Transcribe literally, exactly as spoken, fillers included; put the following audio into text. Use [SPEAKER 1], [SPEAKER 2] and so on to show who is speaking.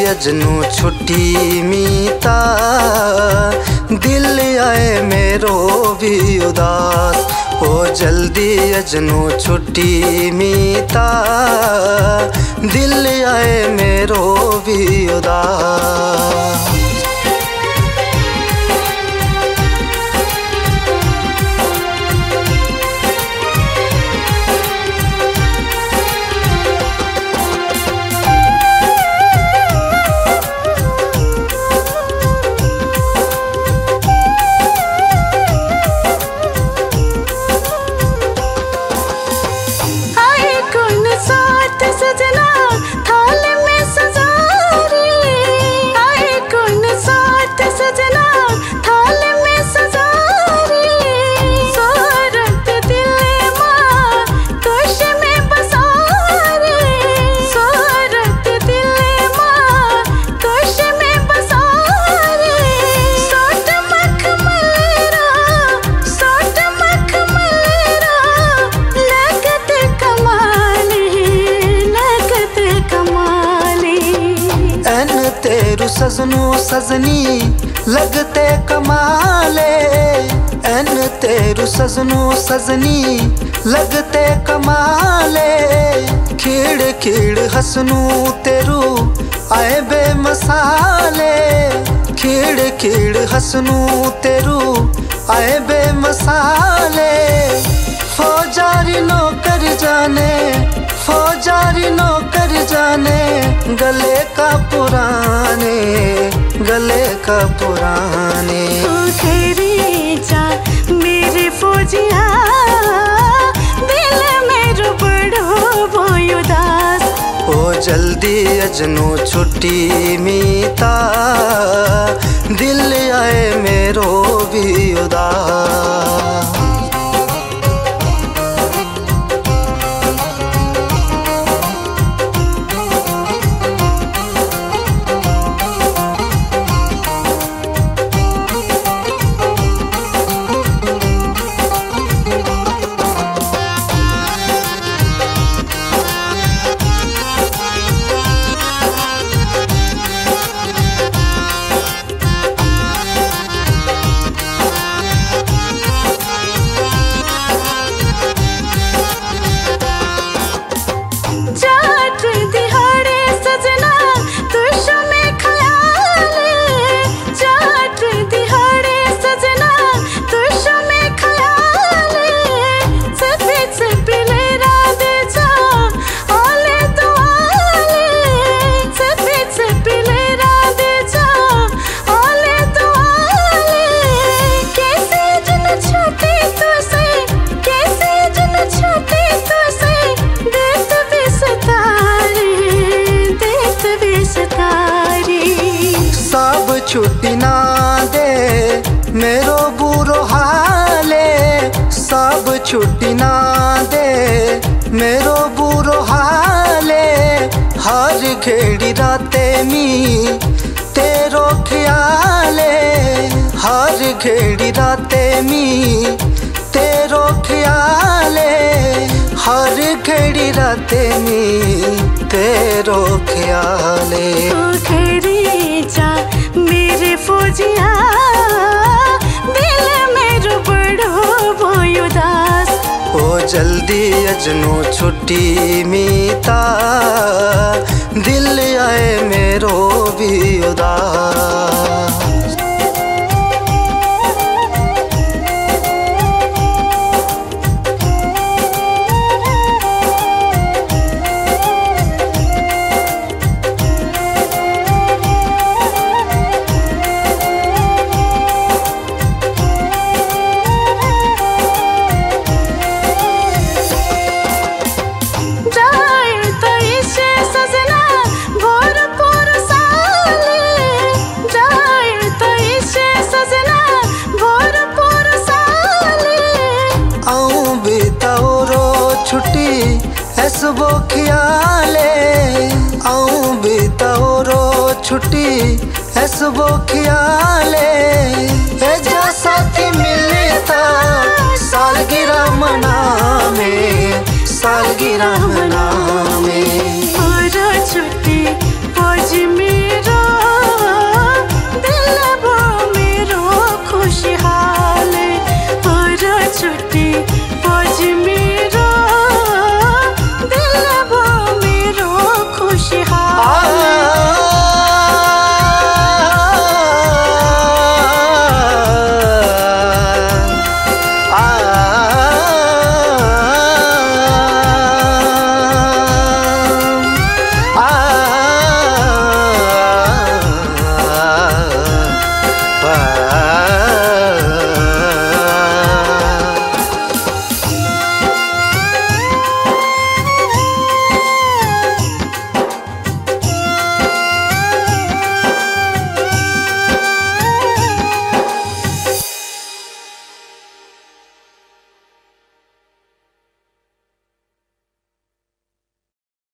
[SPEAKER 1] अजनू छुट्टी मीता, दिल आए मेरो भी उदास। ओ जल्दी अजनू छुट्टी मीता, दिल आए मेरो भी उदास। तेरू सजनू सजनी लगते कमाले, एन तेरू सजनू सजनी लगते कमाले। खीड़ खीड़ हसनू तेरू आए बेमसाले, खीड़ खीड़ हसनू तेरू आए बेमसाले। फौजारी नौकर जाने, फौजारी नौकर जाने, गले का पुराने, गले का पुराने।
[SPEAKER 2] तू तेरी जा मेरे फौजिया, दिल मेरो बड़ो बोय उदास।
[SPEAKER 1] ओ जल्दी अजनू छुट्टी मीता, दिल आए मेरो भी उदास। छुट्टी ना दे मेरो बुरो हाले, सब छुट्टी ना दे मेरो बुरो हाले। हर घेड़ी राते मी तेरो ख्याले, हर घेड़ी राते मी तेरो ख्याले। हर घेड़ी राते मी तेरो ख्याले।
[SPEAKER 2] मेरे फौजिया दिल मेरो बड़ो बोय उदास।
[SPEAKER 1] ओ जल्दी अजनू छुट्टी मीता, दिल आए मेरो भी उदास। ऐसबो ख्याले आऊं भी तोरो छुट्टी ऐसबो ख्याले। ए जो साथी मिलता सालगिरह मनावे सालगिरह मनावे।